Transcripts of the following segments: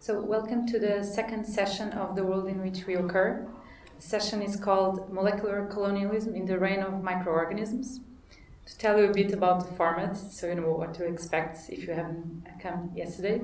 So welcome to the second session of The World in Which We Occur. The session is called Molecular Colonialism in the Reign of Microorganisms. To tell you a bit about the format, so you know what to expect if you haven't come yesterday.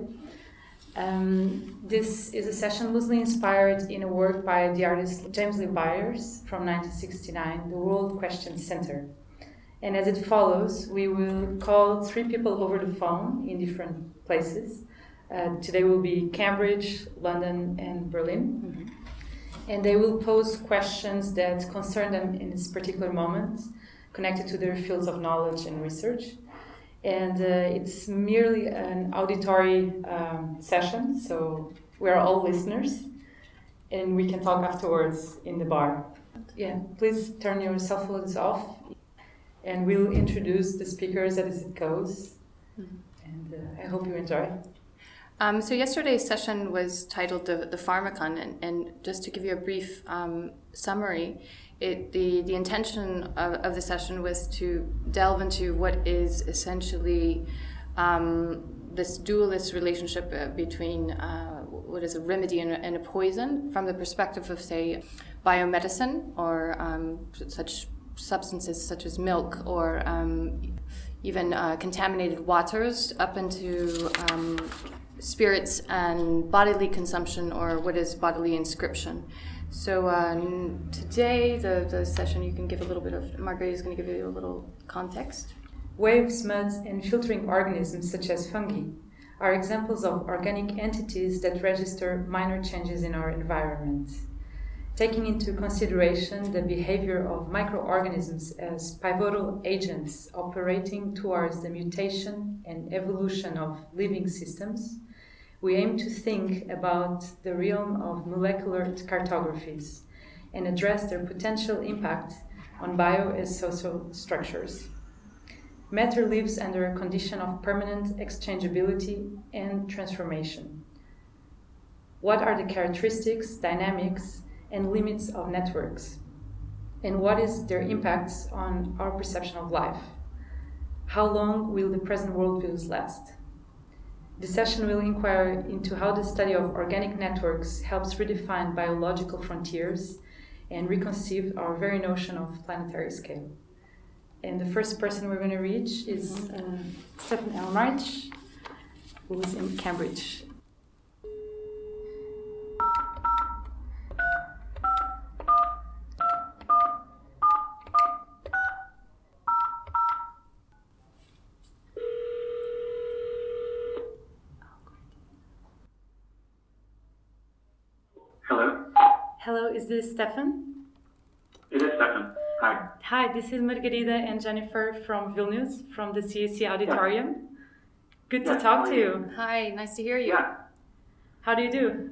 This is a session loosely inspired in a work by the artist James Lee Byers from 1969, The World Question Center. And as it follows, we will call three people over the phone in different places. Today will be Cambridge, London, and Berlin. Mm-hmm. And they will pose questions that concern them in this particular moment, connected to their fields of knowledge and research. And it's merely an auditory session, so we're all listeners, and we can talk afterwards in the bar. Yeah, please turn your cell phones off, and we'll introduce the speakers as it goes. Mm-hmm. And I hope you enjoy. So yesterday's session was titled the Pharmacon, and just to give you a brief summary, the intention of the session was to delve into what is essentially this dualist relationship between what is a remedy and a poison from the perspective of, say, biomedicine or such substances such as milk or even contaminated waters up into spirits and bodily consumption, or what is bodily inscription. So today, the session, you can give a little bit of, Margarita is going to give you a little context. Waves, muds, and filtering organisms such as fungi are examples of organic entities that register minor changes in our environment. Taking into consideration the behavior of microorganisms as pivotal agents operating towards the mutation and evolution of living systems, we aim to think about the realm of molecular cartographies and address their potential impact on bio as social structures. Matter lives under a condition of permanent exchangeability and transformation. What are the characteristics, dynamics, and limits of networks? And what is their impacts on our perception of life? How long will the present worldviews last? The session will inquire into how the study of organic networks helps redefine biological frontiers and reconceive our very notion of planetary scale. And the first person we're going to reach is Stefan Elmreich, who is in Cambridge. Hello, is this Stefan? It is Stefan. Hi. Hi, this is Margarita and Jennifer from Vilnius, from the CAC Auditorium. Yeah. Good to talk to you. Hi, nice to hear you. Yeah. How do you do?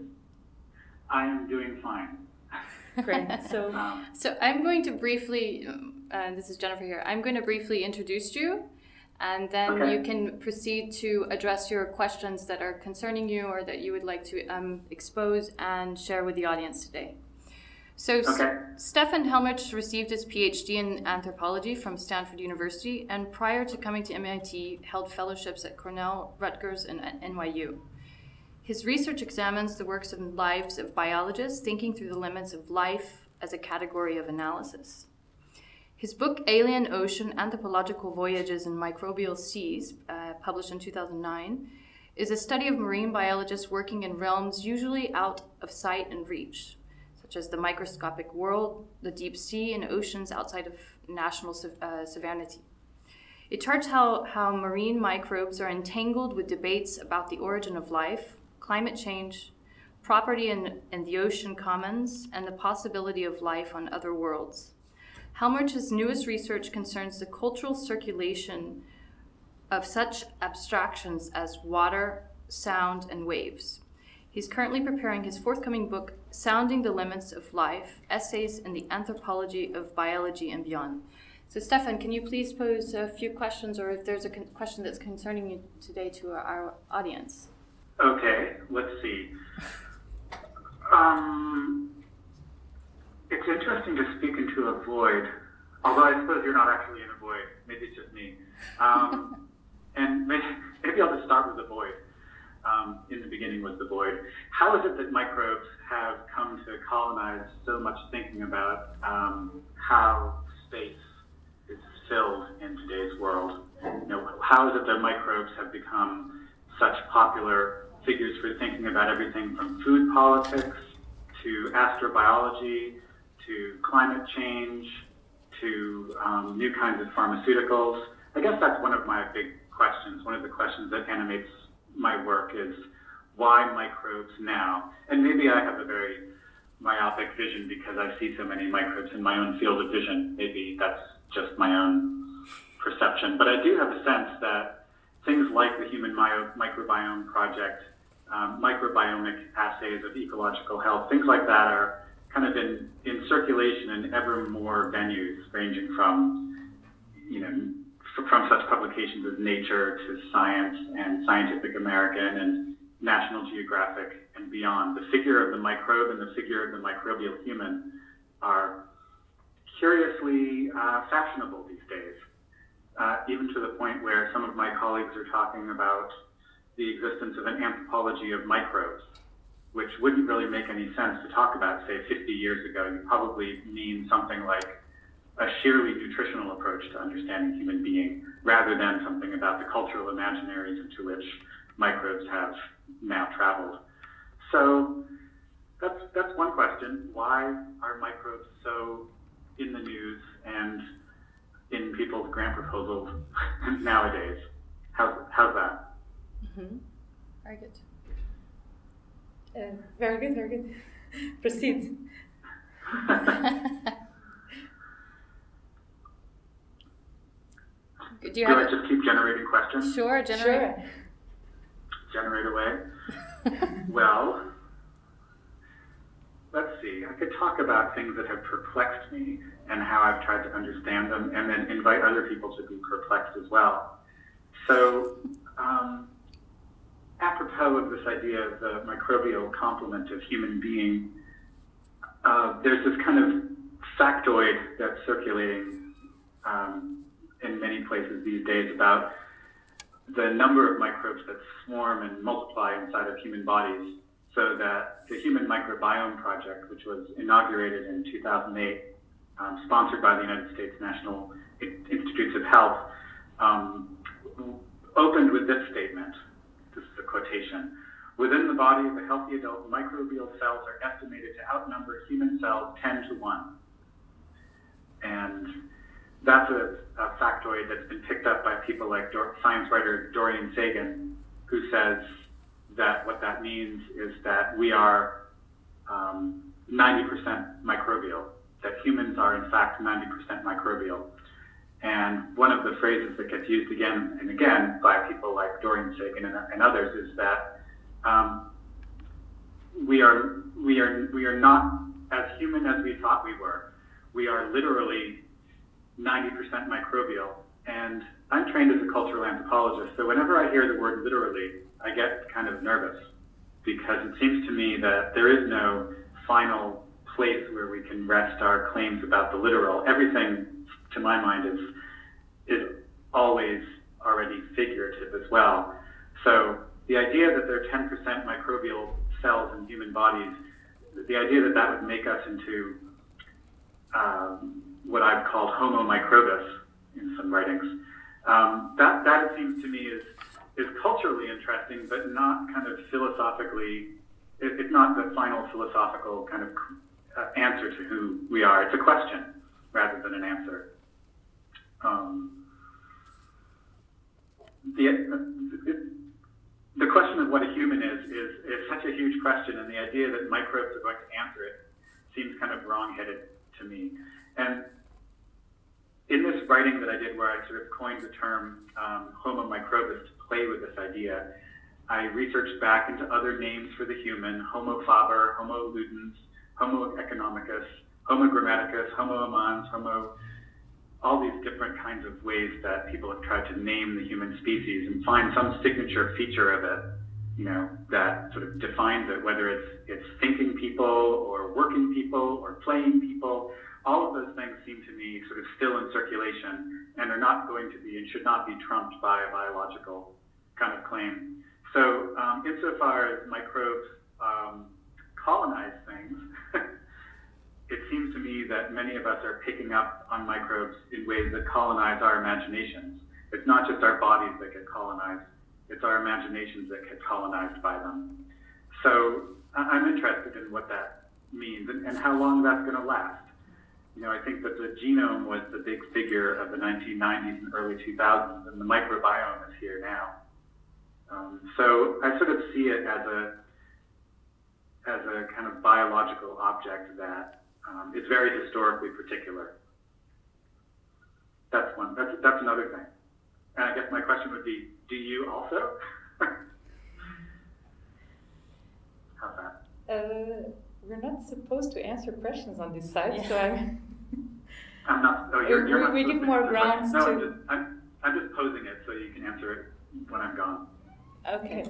I am doing fine. Great. So I'm going to briefly, this is Jennifer here, I'm going to briefly introduce you, and then you can proceed to address your questions that are concerning you or that you would like to expose and share with the audience today. So Stefan Helmrich received his PhD in anthropology from Stanford University, and prior to coming to MIT, held fellowships at Cornell, Rutgers, and NYU. His research examines the works and lives of biologists thinking through the limits of life as a category of analysis. His book, Alien Ocean: Anthropological Voyages in Microbial Seas, published in 2009, is a study of marine biologists working in realms usually out of sight and reach, such as the microscopic world, the deep sea, and oceans outside of national sovereignty. It charts how marine microbes are entangled with debates about the origin of life, climate change, property in the ocean commons, and the possibility of life on other worlds. Helmrich's newest research concerns the cultural circulation of such abstractions as water, sound, and waves. He's currently preparing his forthcoming book, Sounding the Limits of Life, Essays in the Anthropology of Biology and Beyond. So Stefan, can you please pose a few questions, or if there's a question that's concerning you today to our audience? Okay, let's see. It's interesting to speak into a void, although I suppose you're not actually in a void. Maybe it's just me. And maybe I'll just start with the void. in the beginning was the void. How is it that microbes have come to colonize so much thinking about how space is filled in today's world? How is it that microbes have become such popular figures for thinking about everything from food politics to astrobiology to climate change to new kinds of pharmaceuticals? I guess that's one of my big questions. One of the questions that animates my work is why microbes now? And maybe I have a very myopic vision because I see so many microbes in my own field of vision. Maybe that's just my own perception. But I do have a sense that things like the Human Microbiome Project, microbiomic assays of ecological health, things like that are kind of in circulation in ever more venues, ranging from, from such publications as Nature to Science and Scientific American and National Geographic and beyond. The figure of the microbe and the figure of the microbial human are curiously fashionable these days, even to the point where some of my colleagues are talking about the existence of an anthropology of microbes, which wouldn't really make any sense to talk about, say, 50 years ago. You probably mean something like a sheerly nutritional approach to understanding human being, rather than something about the cultural imaginaries into which microbes have now traveled. So that's one question. Why are microbes so in the news and in people's grant proposals nowadays? How's that? Mm-hmm. Very good. Very good, very good. Proceed. Do I just keep generating questions? Sure, generate. Sure. Generate away. Well, let's see. I could talk about things that have perplexed me and how I've tried to understand them, and then invite other people to be perplexed as well. So, apropos of this idea of the microbial complement of human being, there's this kind of factoid that's circulating in many places these days about the number of microbes that swarm and multiply inside of human bodies, so that the Human Microbiome Project, which was inaugurated in 2008, sponsored by the United States National Institutes of Health, opened with this statement. This is a quotation. Within the body of a healthy adult, microbial cells are estimated to outnumber human cells 10 to 1. And that's a factoid that's been picked up by people like science writer Dorian Sagan, who says that what that means is that we are 90% microbial, that humans are in fact 90% microbial. And one of the phrases that gets used again and again by people like Dorian Sagan and others is that we are not as human as we thought we were. We are literally 90% microbial. And I'm trained as a cultural anthropologist, so whenever I hear the word literally, I get kind of nervous, because it seems to me that there is no final place where we can rest our claims about the literal. Everything, to my mind, is always already figurative as well. So the idea that there are 10% microbial cells in human bodies, the idea that that would make us into what I've called Homo microbus in some writings, that it seems to me is culturally interesting, but not kind of philosophically. It's not the final philosophical kind of answer to who we are. It's a question rather than an answer. The question of what a human is such a huge question, and the idea that microbes are going to answer it seems kind of wrong-headed to me. And in this writing that I did, where I sort of coined the term Homo microbus to play with this idea, I researched back into other names for the human: Homo faber, Homo ludens, Homo economicus, Homo grammaticus, Homo amans, all these different kinds of ways that people have tried to name the human species and find some signature feature of it, that sort of defines it, whether it's thinking people or working people or playing people. All of those things seem to me sort of still in circulation and are not going to be and should not be trumped by a biological kind of claim. So insofar as microbes colonize things, it seems to me that many of us are picking up on microbes in ways that colonize our imaginations. It's not just our bodies that get colonized, it's our imaginations that get colonized by them. So I'm interested in what that means and how long that's going to last. You know, I think that the genome was the big figure of the 1990s and early 2000s, and the microbiome is here now. So I sort of see it as a kind of biological object that is very historically particular. That's one. That's another thing. And I guess my question would be, do you also? How's that? We're not supposed to answer questions on this side, Yeah. so I'm not. Oh, you're not we supposed give to more answer. grounds No, to. I'm just posing it so you can answer it when I'm gone. Okay.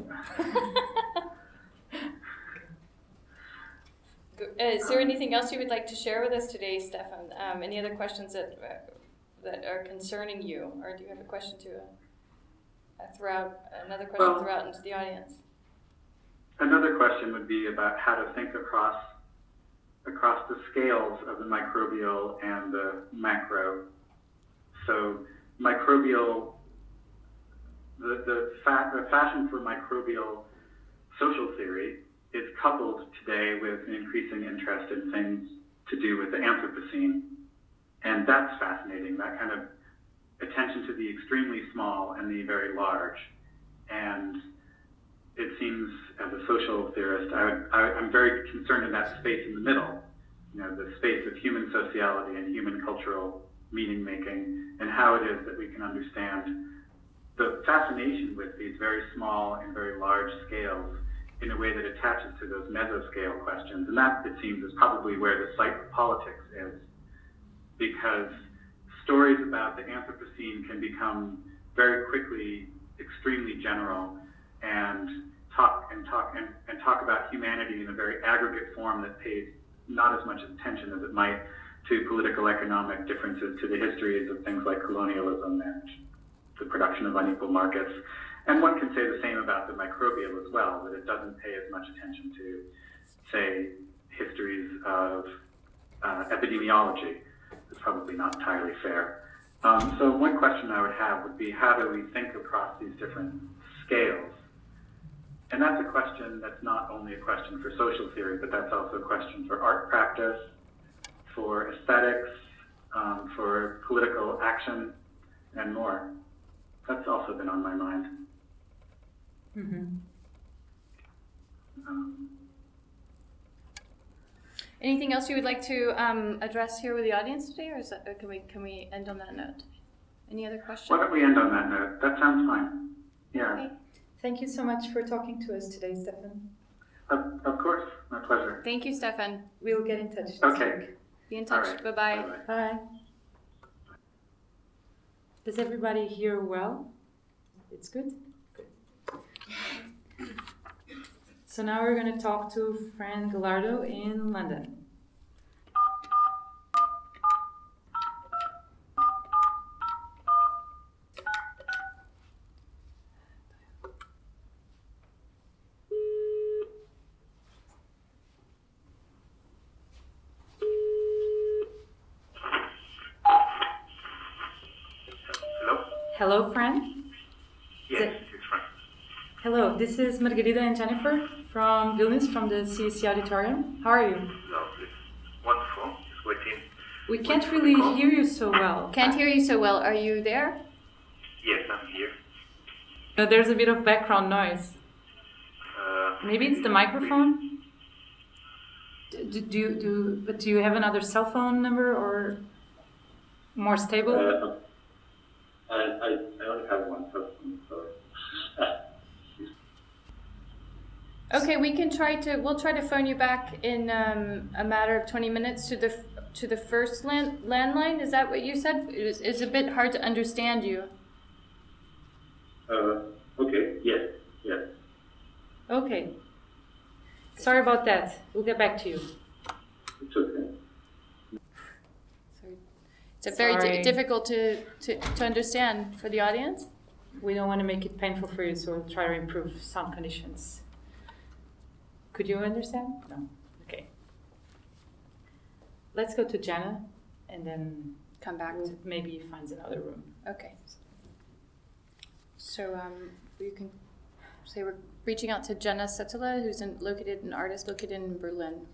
Is there anything else you would like to share with us today, Stefan? Any other questions that are concerning you, or do you have a question to throw out into the audience? Another question would be about how to think across the scales of the microbial and the macro. So microbial, the fashion for microbial social theory is coupled today with an increasing interest in things to do with the Anthropocene. And that's fascinating, that kind of attention to the extremely small and the very large. And it seems, as a social theorist, I'm very concerned in that space in the middle, you know, the space of human sociality and human cultural meaning making, and how it is that we can understand the fascination with these very small and very large scales in a way that attaches to those mesoscale questions. And that, it seems, is probably where the site of politics is, because stories about the Anthropocene can become very quickly extremely general and talk about humanity in a very aggregate form that pays not as much attention as it might to political economic differences, to the histories of things like colonialism and the production of unequal markets. And one can say the same about the microbial as well, that it doesn't pay as much attention to, say, histories of epidemiology. It's probably not entirely fair. So one question I would have would be, how do we think across these different scales? And that's a question that's not only a question for social theory, but that's also a question for art practice, for aesthetics, for political action, and more. That's also been on my mind. Mm-hmm. Anything else you would like to address here with the audience today, or can we end on that note? Any other questions? Why don't we end on that note? That sounds fine. Yeah. Okay. Thank you so much for talking to us today, Stefan. Of course, my pleasure. Thank you, Stefan. We'll get in touch this Okay. week. Be in touch. All right. Bye-bye. Bye-bye. Bye. Does everybody hear well? It's good? Good. So now we're going to talk to Fran Gallardo in London. Hello, Fran. Yes, it's fine. Hello, this is Margarida and Jennifer from Vilnius, from the CEC Auditorium. How are you? Lovely. Wonderful. Just waiting. We can't really hear you so well. Can't hear you so well. Are you there? Yes, I'm here. There's a bit of background noise. Maybe it's the microphone? But do you have another cell phone number or more stable? I only have one cell phone, so... Okay, we'll try to phone you back in a matter of 20 minutes to the first landline. Is that what you said? It's a bit hard to understand you. Okay, yes. Okay. Sorry about that. We'll get back to you. It's okay. It's very Sorry. difficult to understand for the audience. we don't want to make it painful for you, so we'll try to improve sound conditions. Could you understand? No. Okay. Let's go to Jana, and then come back. We'll maybe find another room. Okay. So you can say we're reaching out to Jenna Settler, who's an artist located in Berlin.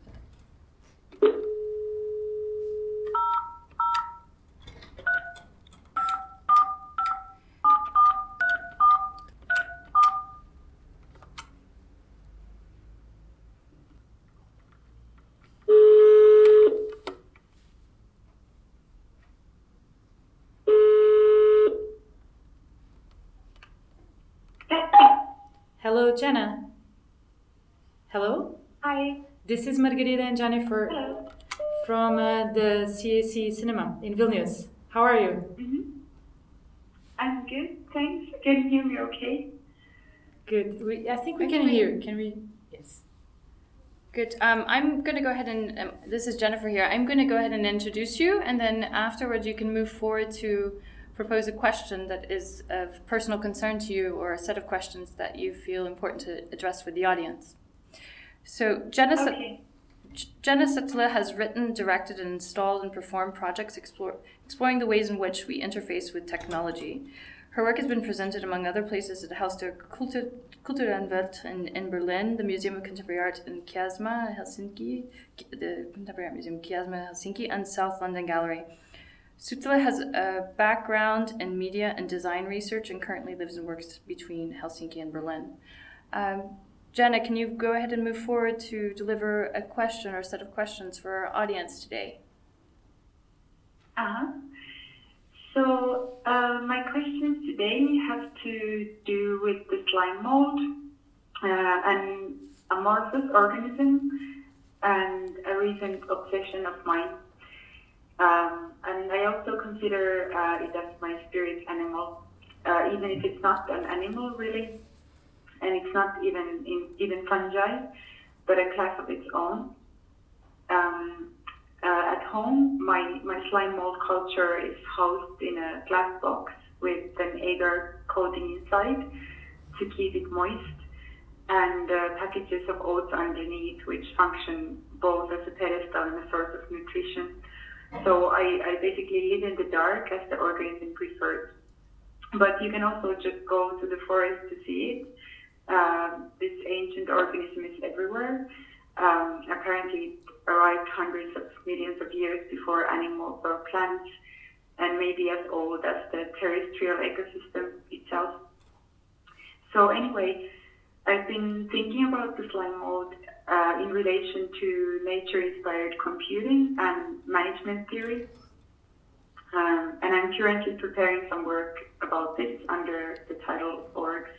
Hello, Jenna. Hello? Hi. This is Margarita and Jennifer. Hello. From the CAC Cinema in Vilnius. How are you? Mm-hmm. I'm good, thanks. Can you hear me okay? Good. I think we can hear. Can we? Yes. Good. I'm going to go ahead and, this is Jennifer here. I'm going to go ahead and introduce you, and then afterwards you can move forward to propose a question that is of personal concern to you, or a set of questions that you feel important to address with the audience. So Jenna Settler has written, directed, and installed and performed projects exploring the ways in which we interface with technology. Her work has been presented, among other places, at Haus der Kulturenwelt in Berlin, the Museum of Contemporary Art in Kiasma, Helsinki, the Contemporary Art Museum Kiasma, Helsinki, and South London Gallery. Settler has a background in media and design research and currently lives and works between Helsinki and Berlin. Jenna, can you go ahead and move forward to deliver a question or set of questions for our audience today? So my questions today have to do with the slime mold, an amorphous organism, and a recent obsession of mine. And I also consider it as my spirit animal, even if it's not an animal really, and it's not even fungi, but a class of its own. At home, my slime mold culture is housed in a glass box with an agar coating inside to keep it moist, and packages of oats underneath, which function both as a pedestal and a source of nutrition. So I basically live in the dark as the organism prefers. But you can also just go to the forest to see it. This ancient organism is everywhere. Apparently it arrived hundreds of millions of years before animals or plants, and maybe as old as the terrestrial ecosystem itself. So anyway, I've been thinking about the slime mold in relation to nature-inspired computing and management theory. And I'm currently preparing some work about this under the title Orgs.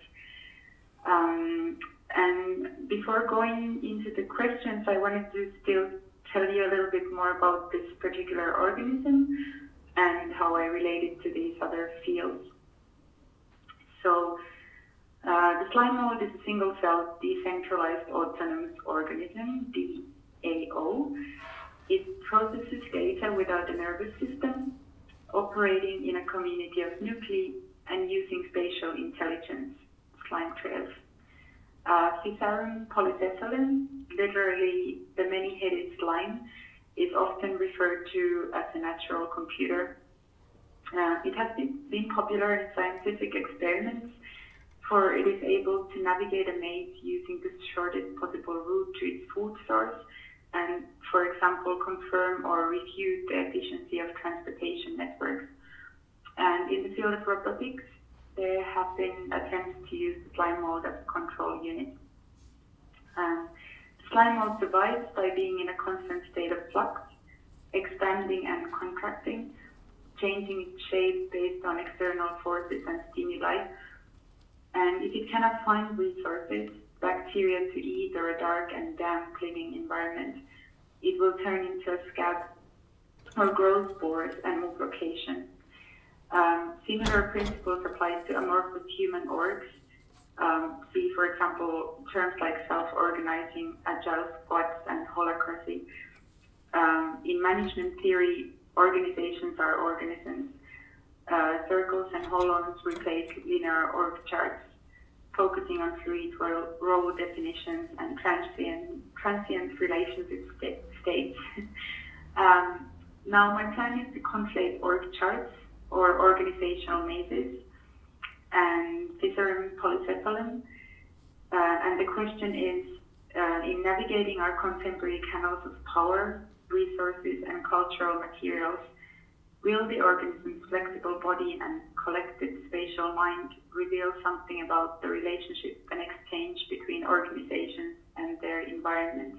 And before going into the questions, I wanted to still tell you a little bit more about this particular organism and how I relate it to these other fields. So the slime mold is a single-celled, decentralized autonomous organism, DAO. It processes data without a nervous system, operating in a community of nuclei and using spatial intelligence, slime trails. Physarum polycephalum, literally the many-headed slime, is often referred to as a natural computer. It has been popular in scientific experiments, for it is able to navigate a maze using the shortest possible route to its food source, and, for example, confirm or refute the efficiency of transportation networks. And in the field of robotics, there have been attempts to use the slime mold as a control unit. The slime mold survives by being in a constant state of flux, expanding and contracting, changing its shape based on external forces and stimuli. And if it cannot find resources, bacteria to eat, or a dark and damp living environment, it will turn into a scab or grow spores and move location. Similar principles apply to amorphous human orgs. See, for example, terms like self-organizing, agile squads, and holacracy. In management theory, organizations are organisms. circles and holons replace linear org charts, focusing on fluid role definitions and transient relationship states. Now my plan is to conflate org charts or organizational mazes and Viscerum polycephalum. And the question is, in navigating our contemporary canals of power, resources, and cultural materials, will the organism's flexible body and collected spatial mind reveal something about the relationship and exchange between organizations and their environment?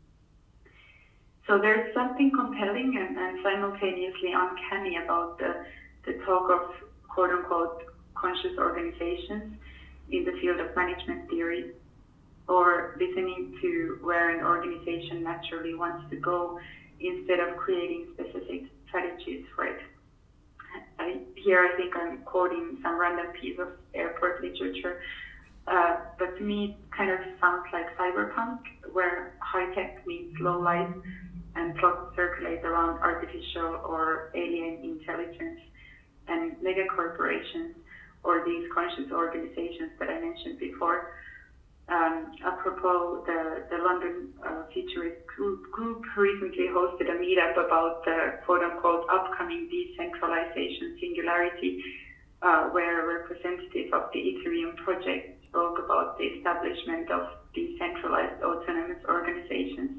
So there's something compelling and simultaneously uncanny about the talk of quote-unquote conscious organizations in the field of management theory, or listening to where an organization naturally wants to go instead of creating specific strategies for it. Here I think I'm quoting some random piece of airport literature, but to me it kind of sounds like cyberpunk, where high-tech meets low-life and plots circulate around artificial or alien intelligence, and megacorporations, or these conscious organizations that I mentioned before. Apropos, the London Futurist group recently hosted a meetup about the quote-unquote upcoming decentralization singularity, where a representative of the Ethereum project spoke about the establishment of decentralized autonomous organizations.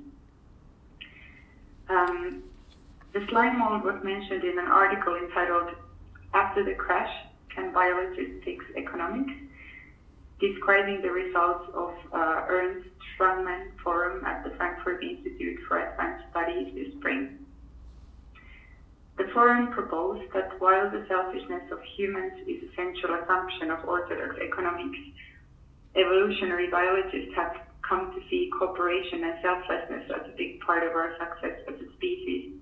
The slime mold was mentioned in an article entitled "After the Crash, Can Biologists Fix Economics?", describing the results of Ernst Strungman Forum at the Frankfurt Institute for Advanced Studies this spring. The forum proposed that while the selfishness of humans is a central assumption of orthodox economics, evolutionary biologists have come to see cooperation and selflessness as a big part of our success as a species.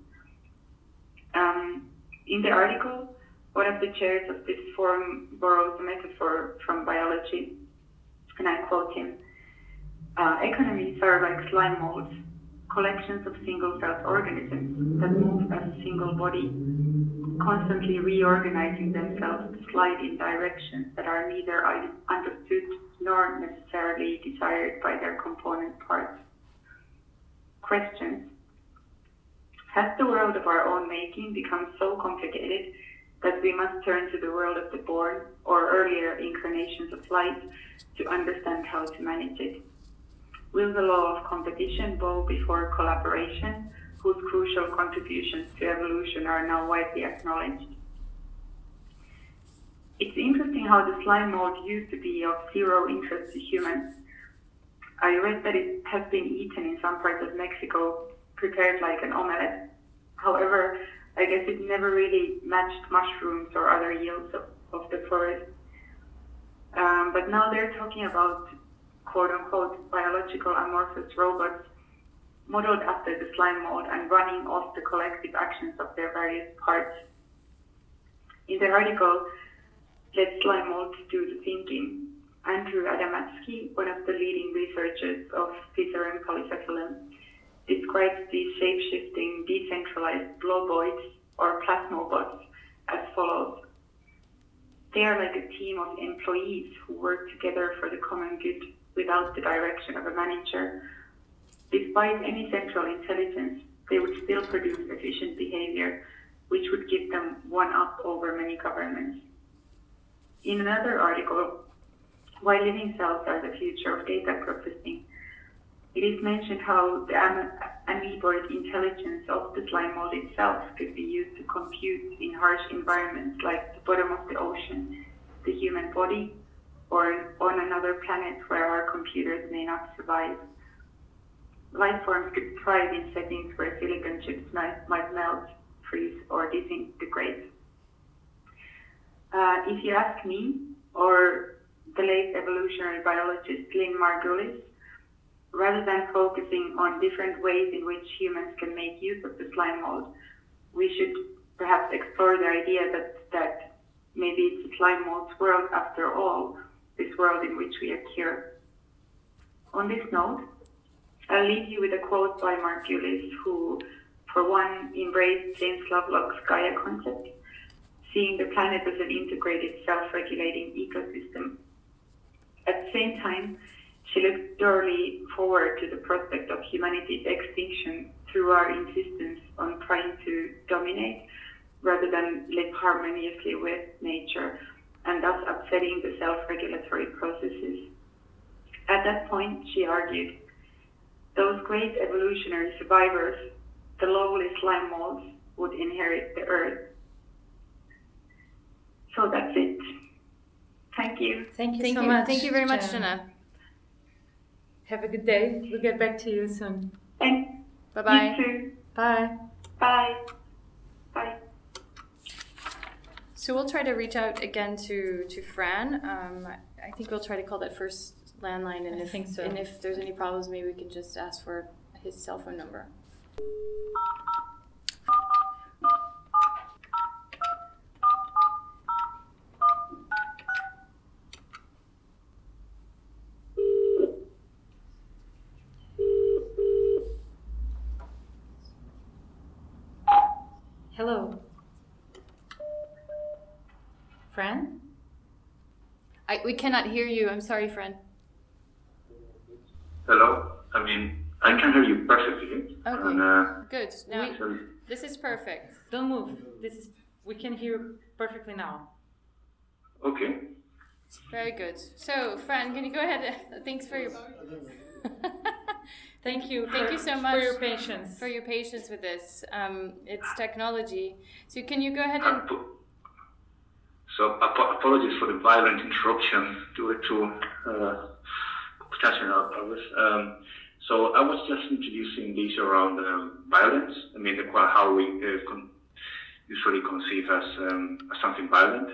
In the article, one of the chairs of this forum borrows a metaphor from biology, and I quote him: "Economies are like slime molds, collections of single-celled organisms that move as a single body, constantly reorganizing themselves to slide in directions that are neither understood nor necessarily desired by their component parts." Questions. Has the world of our own making become so complicated that we must turn to the world of the born or earlier incarnations of light to understand how to manage it? Will the law of competition bow before collaboration, whose crucial contributions to evolution are now widely acknowledged? It's interesting how the slime mold used to be of zero interest to humans. I read that it has been eaten in some parts of Mexico, prepared like an omelette. However, I guess it never really matched mushrooms or other yields of the forest. But now they're talking about quote-unquote biological amorphous robots modeled after the slime mold and running off the collective actions of their various parts. In the article, Let Slime Molds Do the Thinking, Andrew Adamatsky, one of the leading researchers of Viscerum polycephalum, describes these shape-shifting, decentralized bloboids or plasmobots as follows. They are like a team of employees who work together for the common good without the direction of a manager. Despite any central intelligence, they would still produce efficient behavior, which would give them one up over many governments. In another article, Why Living Cells Are the Future of Data Processing, it is mentioned how the amoeboid intelligence of the slime mold itself could be used to compute in harsh environments like the bottom of the ocean, the human body, or on another planet where our computers may not survive. Life forms could thrive in settings where silicon chips might melt, freeze, or disintegrate. If you ask me, or the late evolutionary biologist Lynn Margulis, rather than focusing on different ways in which humans can make use of the slime mold, we should perhaps explore the idea that maybe it's the slime mold's world after all, this world in which we occur. On this note, I'll leave you with a quote by Margulis, who, for one, embraced James Lovelock's Gaia concept, seeing the planet as an integrated, self-regulating ecosystem. At the same time, she looked thoroughly forward to the prospect of humanity's extinction through our insistence on trying to dominate rather than live harmoniously with nature, and thus upsetting the self-regulatory processes. At that point, she argued, those great evolutionary survivors, the lowly slime molds, would inherit the earth. So that's it. Thank you. Thank you so much. Thank you very much, Jenna. Have a good day. We'll get back to you soon. Thanks. Bye-bye. You too. Bye. Bye. Bye. So we'll try to reach out again to Fran. I think we'll try to call that first landline, and I think so. And if there's any problems, maybe we can just ask for his cell phone number. Hello. Fran? We cannot hear you. I'm sorry, Fran. Hello. I can hear you perfectly. Okay. And, Good. Now, this is perfect. Don't move. We can hear perfectly now. okay. Very good. So, Fran, can you go ahead? Thanks for your... Thank you. Thank you so much for your patience. For your patience with this. It's technology. So can you go ahead and... Apologies for the violent interruption due to potential others. So I was just introducing this around violence. How we usually conceive as something violent.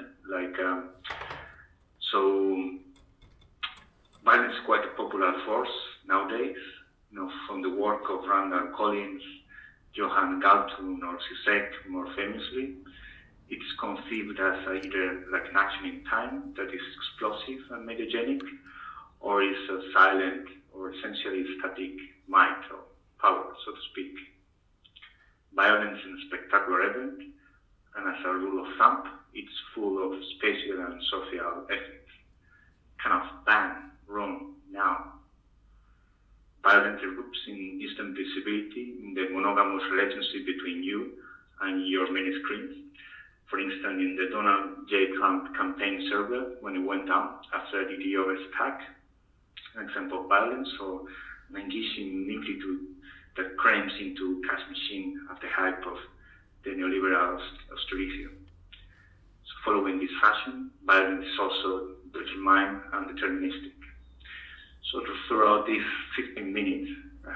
Violence is quite a popular force nowadays. From the work of Randall Collins, Johan Galtung, or Zizek, more famously. It's conceived as either like an action in time that is explosive and mediogenic, or is a silent or essentially static might or power, so to speak. Violence is a spectacular event, and as a rule of thumb, it's full of spatial and social effects. Kind of bang, wrong, now. Violence erupts in instant visibility in the monogamous relationship between you and your many screens. For instance, in the Donald J. Trump campaign server, when it went down after the DDoS attack, an example of violence, or an engaging multitude that crams into cash machine at the height of the neoliberal austerity. So following this fashion, violence is also determined and deterministic. So throughout these 15 minutes,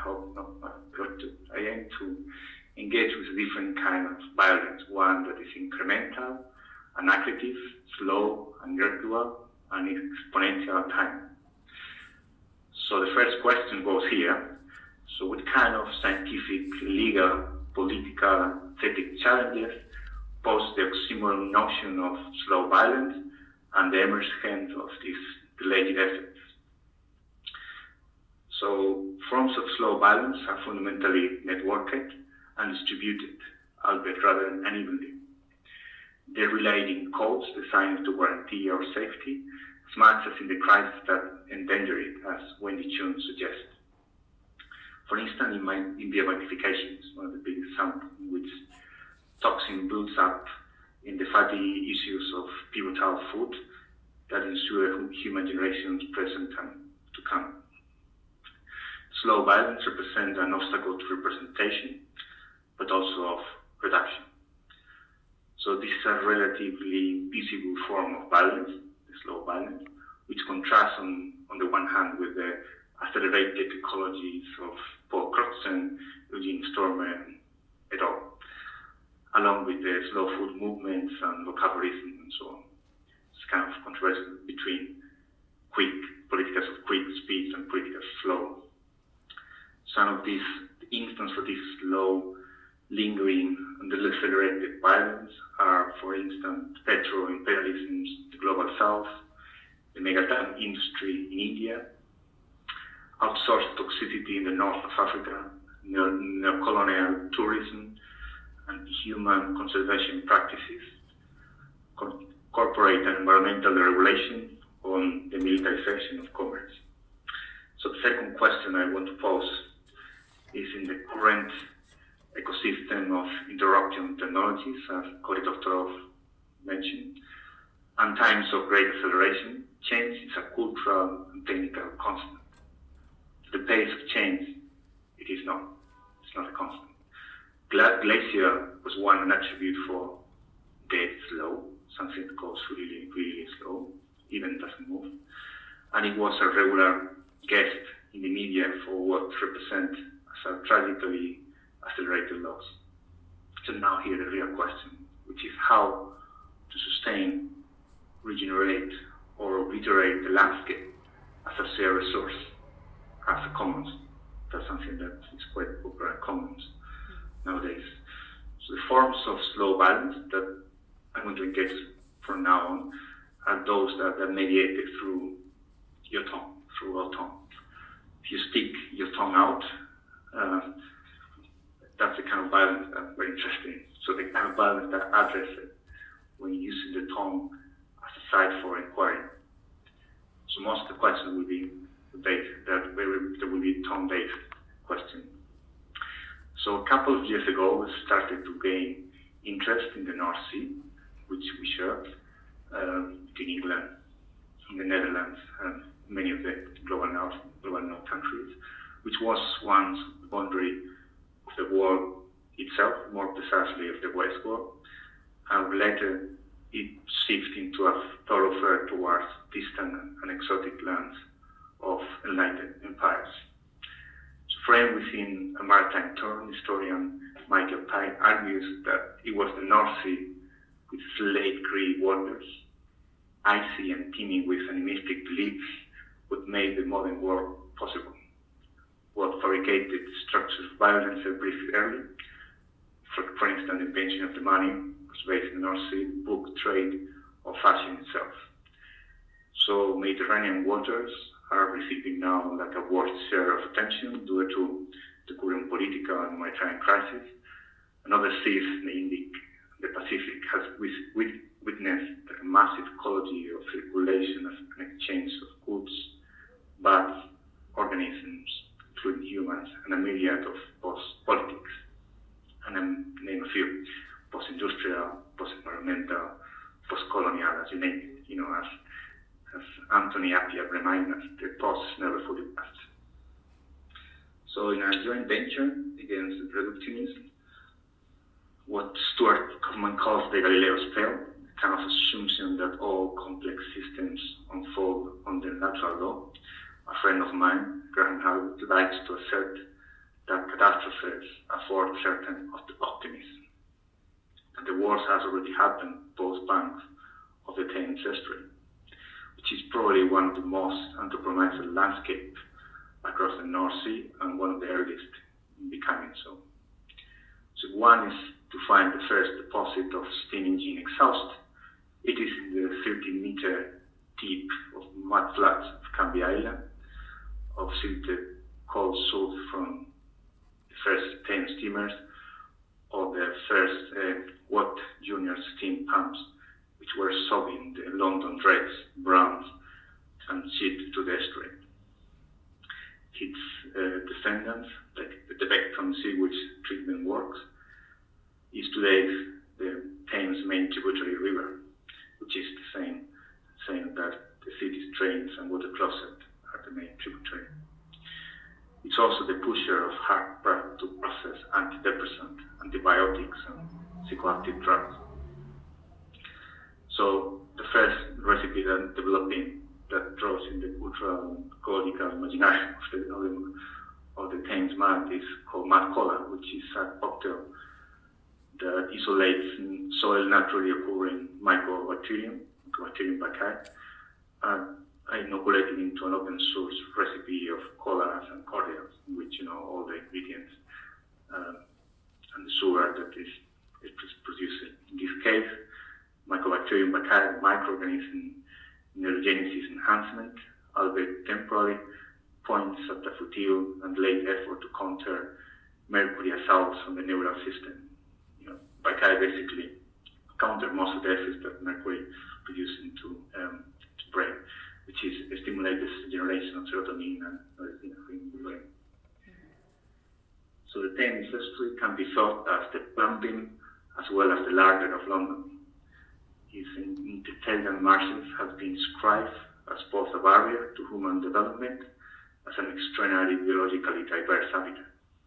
I aim to engage with a different kind of violence, one that is incremental and accretive, slow and gradual, and exponential time. So the first question goes here. So what kind of scientific, legal, political, and ethic challenges pose the oxymoron notion of slow violence and the emergence of these delayed effects? So forms of slow violence are fundamentally networked and distributed, albeit rather unevenly. They relate in codes designed to guarantee our safety, as much as in the crisis that endanger it, as Wendy Chun suggests. For instance, in the identification is one of the big examples in which toxin builds up in the fatty issues of pivotal food that ensure human generations present and to come. Slow violence represents an obstacle to representation, but also of production. So this is a relatively visible form of violence, the slow violence, which contrasts on the one hand with the accelerated ecologies of Paul Crutzen, Eugene Stormer, et al., along with the slow food movements and vocabularism and so on. It's kind of controversy between politicals of quick speed and politicals of slow. Some of these instances of this slow, lingering, and accelerated violence are, for instance, petro-imperialism, the global south, the megadam industry in India, outsourced toxicity in the north of Africa, neocolonial tourism, and human conservation practices, corporate and environmental regulation on the militarization of commerce. So the second question I want to pose is in the current ecosystem of interruption technologies, as Cory Doctorow mentioned, and times of great acceleration, change is a cultural and technical constant. The pace of change, it's not a constant. Glacier was one attribute for dead slow, something that goes really, really slow, even doesn't move. And it was a regular guest in the media for what represent as a tragically accelerated loss. So now here the real question, which is how to sustain, regenerate, or obliterate the landscape as a shared resource, as a commons. That's something that is quite popular in commons nowadays. So the forms of slow violence that I'm going to engage from now on are those that are mediated through your tongue, through our tongue. If you stick your tongue out, that's the kind of violence that's very interesting. So the kind of violence that addresses when you're using the tongue as a site for inquiry. So most of the questions will be based, there will be tongue-based questions. So a couple of years ago, we started to gain interest in the North Sea, which we share in England, in the Netherlands, and many of the global North countries, which was once the boundary of the world itself, more precisely of the West world, and later it shifted into a thoroughfare towards distant and exotic lands of enlightened empires. So framed within a maritime term, historian Michael Pike argues that it was the North Sea with slate-grey waters, icy and teeming with animistic beliefs, what made the modern world possible. What fabricated structures of violence breathed early, for instance, the invention of the money was based in the North Sea, book trade, or fashion itself. So Mediterranean waters are receiving now like a world share of attention due to the current political and maritime crisis. And other seas, the Indic, the Pacific, has witnessed a massive ecology of circulation and exchange of goods, birds, organisms, including humans, and a myriad of post-politics. And then name a few: post-industrial, post-environmental, post-colonial, as you name it. You know, as Anthony Appiah reminds us, the past never fully passed. So in a joint venture against reductionism, what Stuart Kaufman calls the Galileo spell, the kind of assumption that all complex systems unfold under natural law. A friend of mine, Graham Howard, likes to assert that catastrophes afford certain optimism. And the worst has already happened both banks of the Thames estuary, which is probably one of the most anthropomorphic landscapes across the North Sea and one of the earliest in becoming so. So one is to find the first deposit of steam engine exhaust. It is in the 30-meter deep of mud flats of Canby Island, of silted coal salt from the first Thames steamers, or the first Watt Junior steam pumps, which were sobbing the London Dredge, Browns, and shipped to the estuary. Its descendants, like the Beckton sewage treatment works, is today the Thames main tributary river, which is the same saying that the city's drains and water closet are the main tributary. It's also the pusher of hard to process antidepressant, antibiotics, and psychoactive drugs. So the first recipe that developing that draws in the cultural and ecological imagination of the Thames mud is called mud cola, which is a cocktail that isolates soil naturally occurring Mycobacterium bacchae, and inoculated into an open source recipe of colas and cordials, in which all the ingredients and the sugar that is produced. In this case, Mycobacterium bacchae, microorganism neurogenesis enhancement, albeit temporary, points at the futile and late effort to counter mercury assaults on the neural system. Bacchae basically counter most of the effects that mercury produces into the brain, which is stimulate the generation of serotonin and other things in the brain. So the Thames Estuary can be thought as the plumbing as well as the larder of London. Its intelligent marshes have been described as both a barrier to human development as an extraordinary biologically diverse habitat.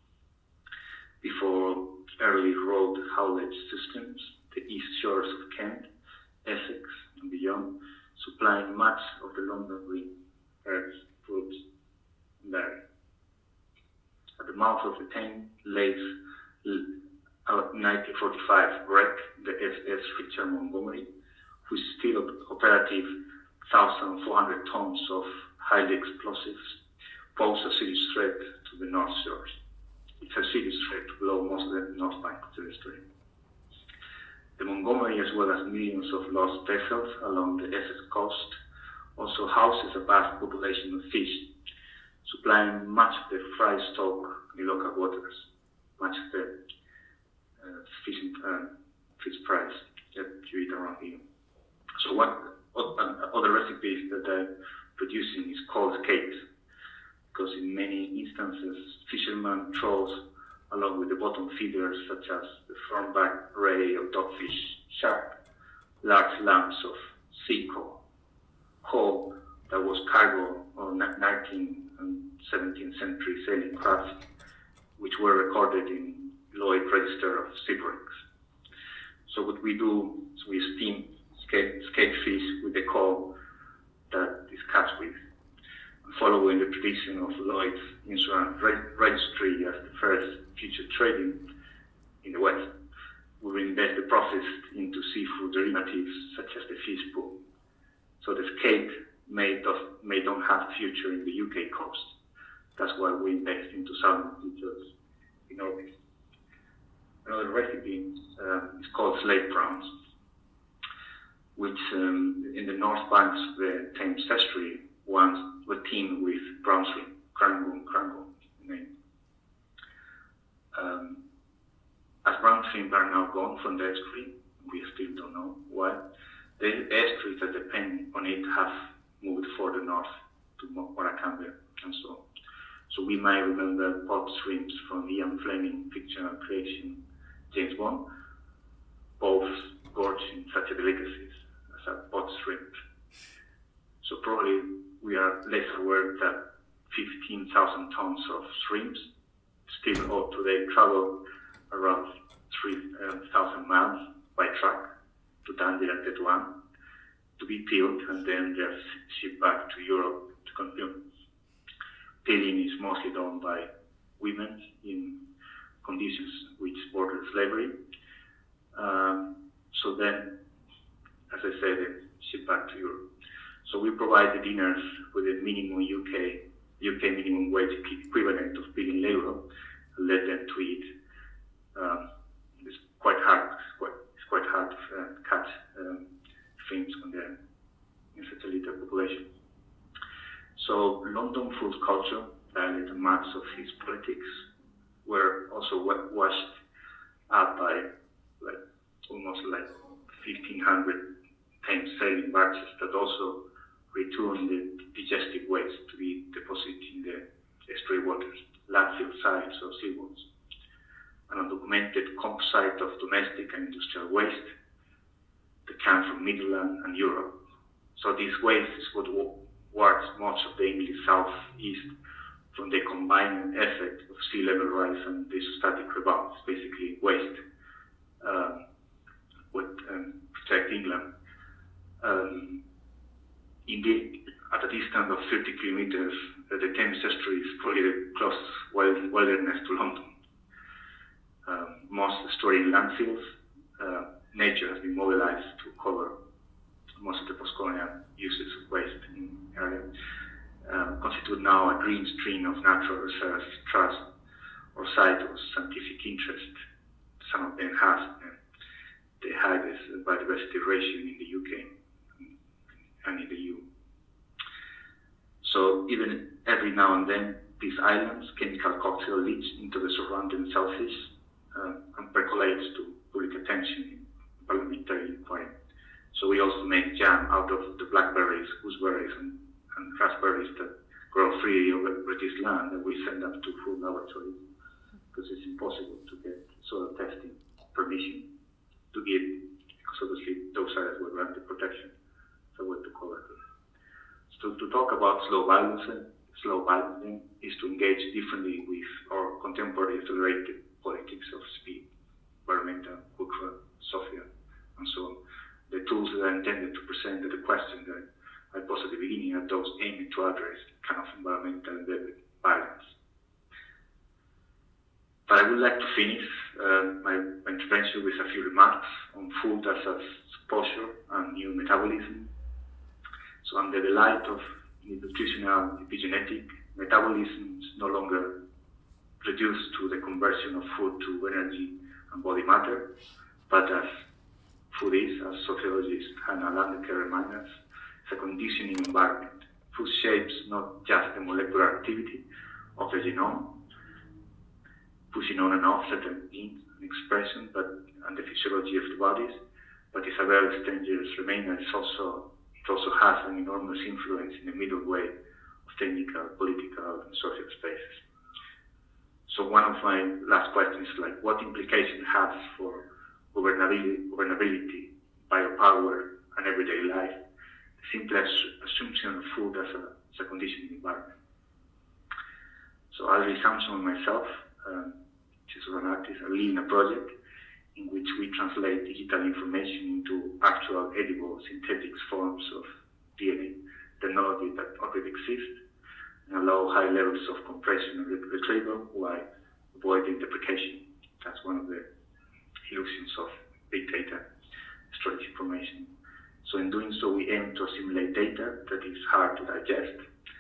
Before early road haulage systems, the east shores of Kent, Essex and beyond, supplying much of the London green earth, fruits and dairy. At the mouth of the Thames lays 1945 wreck, the SS Richard Montgomery, who is still operative. 1,400 tons of highly explosives pose a serious threat to the North Shores. It's a serious threat to blow most of the North Bank of the Estuary. The Montgomery, as well as millions of lost vessels along the Essex coast, also houses a vast population of fish, supplying much of the fry stock in the local waters, much of the fish fries that you eat around here. So other recipes that I'm producing is called scapes, because in many instances, fishermen trawls along with the bottom feeders such as the front-back ray of dogfish, shark, large lumps of sea coal that was cargo on 19th and 17th century sailing craft, which were recorded in Lloyd Register of Shipwrecks. So what we do is we steam scape fish with the coal that is catch with. Following the tradition of Lloyd's Insurance Registry as the first future trading in the West, we will invest the profits into seafood derivatives such as the fish pool. So the scape may don't have a future in the UK coast. That's why we invest into salmon features in orbit. Another recipe is called slate prawns, which in the north banks of the Thames Estuary once were teamed with brown shrimp, crango name. As brown shrimp are now gone from the estuary, we still don't know why, the estuaries that depend on it have moved further north to Morecambe and so on. So we might remember pot shrimps from Ian Fleming fictional creation James Bond, both gorged in such a delicacies as a pot shrimp. So probably we are less aware that 15,000 tons of shrimps still all today travel around 3,000 miles by truck to Dundee and Tetuan to be peeled and then they're shipped back to Europe to consume. Peeling is mostly done by women in conditions which border slavery. So then, as I said, they ship back to Europe. So we provide the dinners with a minimum UK minimum wage equivalent of peeling labor and let them to eat. It's quite hard. It's quite hard to catch shrimps when they're in such a little population. So London food culture, dialect and marks of his politics were also washed up by almost 1,500 Thames sailing barges that also return the digestive waste to be deposited in the estuary waters, landfill sites or seawalls. An undocumented composite of domestic and industrial waste that came from Midland and Europe. So this waste is what wards much of the English southeast from the combined effect of sea level rise and the static rebound. It's basically waste protect England. Indeed, at a distance of 30 kilometers, the Thames Estuary is probably the closest wilderness to London. Most stored in landfills, nature has been mobilized to cover most of the post-colonial uses of waste in the area. Constitute now a green stream of natural reserves, trust, or site of scientific interest. Some of them have the highest biodiversity ratio in the UK and in the EU. So even every now and then, these islands, chemical cocktail leach into the surrounding shellfish and percolates to public attention in parliamentary send them to food laboratories because it's impossible to get soil testing permission to give, because obviously those areas were granted protection, so what to cover this. So to talk about slow balancing is to engage differently with our contemporary accelerated politics of speed, environmental, cultural, social, and so on. The tools that are intended to present the question that I posed at the beginning are those aiming to address kind of environmental embedded violence. But I would like to finish my intervention with a few remarks on food as exposure and new metabolism. So under the light of nutritional epigenetic, metabolism is no longer reduced to the conversion of food to energy and body matter, but as food is, as sociologist Hannah Landecke reminds us, it's a conditioning environment. Food shapes not just the molecular activity of the genome, pushing on and off certain genes and expression, and the physiology of the bodies, but it's a very dangerous remainder. It also has an enormous influence in the middle way of technical, political, and social spaces. So one of my last questions is what implication has for governability, biopower, and everyday life the simple assumption of food as a conditioning environment. So Audrey Sampson and myself, she's an artist, are leading a project in which we translate digital information into actual edible synthetic forms of DNA technology that already exist and allow high levels of compression and retrieval while avoiding deprecation. That's one of the illusions of big data storage information. So in doing so, we aim to assimilate data that is hard to digest,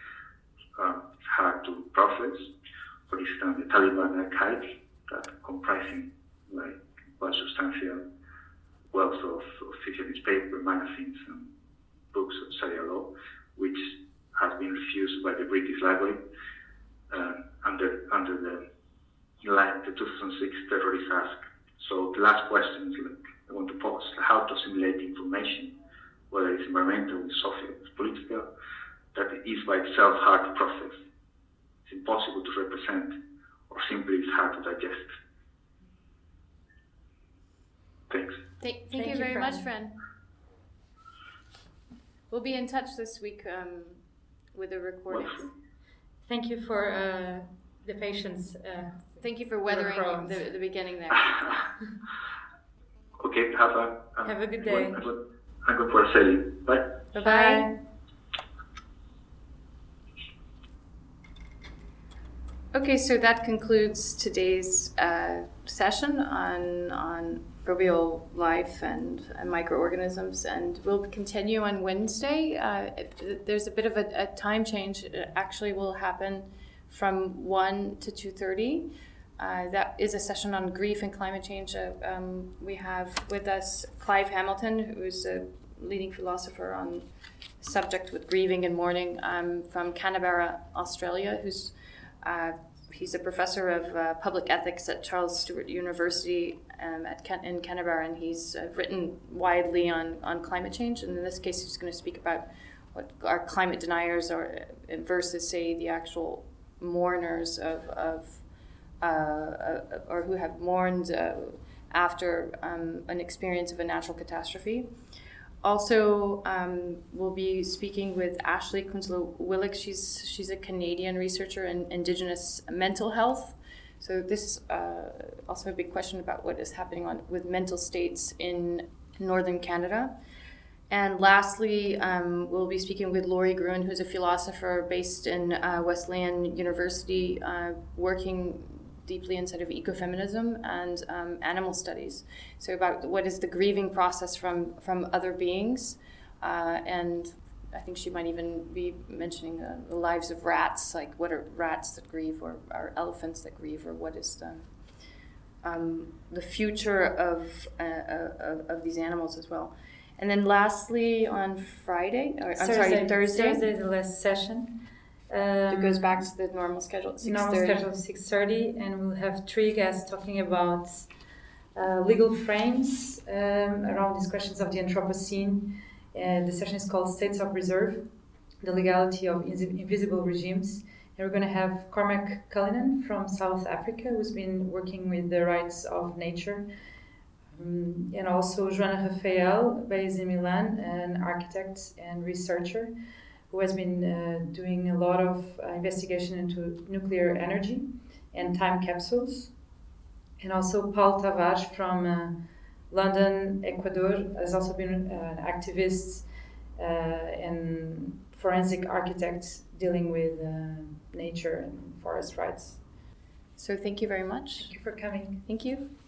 hard to process. For instance, the Taliban archives that comprising quite substantial wealth of official newspaper, magazines, and books of Sharia law, which has been refused by the British Library under the line the 2006 terrorist ask. So the last question is I want to pose: how to assimilate information, whether it's environmental, social, political, that is by itself hard to process. It's impossible to represent, or simply it's hard to digest. Thanks. Thank you very much, Fran. We'll be in touch this week with a recording. Thank you for the patience. Thank you for weathering the beginning there. Okay, have a good day. I'm good for sailing. Bye. Bye-bye. Okay, so that concludes today's session on microbial life and microorganisms, and we'll continue on Wednesday. There's a bit of a time change. It actually will happen from 1 to 2:30. That is a session on grief and climate change. We have with us Clive Hamilton, who is a leading philosopher on the subject with grieving and mourning, from Canberra, Australia, he's a professor of public ethics at Charles Sturt University in Canberra, and he's written widely on climate change. And in this case, he's going to speak about what are climate deniers are versus, say, the actual mourners or who have mourned after an experience of a natural catastrophe. Also, we'll be speaking with Ashley Kunzler-Willick. She's a Canadian researcher in Indigenous mental health. So this is also a big question about what is happening with mental states in northern Canada. And lastly, we'll be speaking with Laurie Gruen, who's a philosopher based in Wesleyan University, working deeply inside of ecofeminism and animal studies. So about what is the grieving process from other beings, and I think she might even be mentioning the lives of rats, like what are rats that grieve, or are elephants that grieve, or what is the future of these animals as well. And then lastly, on Thursday, the last session. It goes back to the normal schedule at 6:30. Normal schedule of 6:30, and we'll have 3 guests talking about legal frames around these questions of the Anthropocene. The session is called States of Reserve, the Legality of Invisible Regimes. we're going to have Cormac Cullinan from South Africa, who's been working with the rights of nature. And also Joana Rafael, based in Milan, an architect and researcher who has been doing a lot of investigation into nuclear energy and time capsules. And also Paul Tavares from London, Ecuador, has also been an activist and forensic architect dealing with nature and forest rights. So thank you very much. Thank you for coming. Thank you.